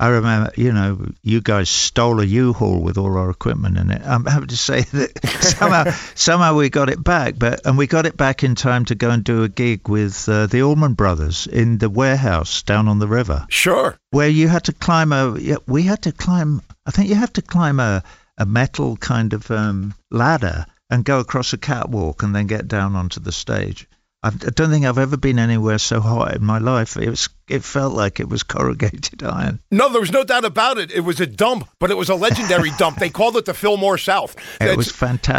I remember, you guys stole a U-Haul with all our equipment in it. I'm happy to say that somehow we got it back, and we got it back in time to go and do a gig with the Allman Brothers in the warehouse down on the river. Sure. Where you had to climb I think you have to climb a metal kind of ladder and go across a catwalk and then get down onto the stage. I don't think I've ever been anywhere so hot in my life. It felt like it was corrugated iron. No, there was no doubt about it. It was a dump, but it was a legendary dump. They called it the Fillmore South. It was fantastic.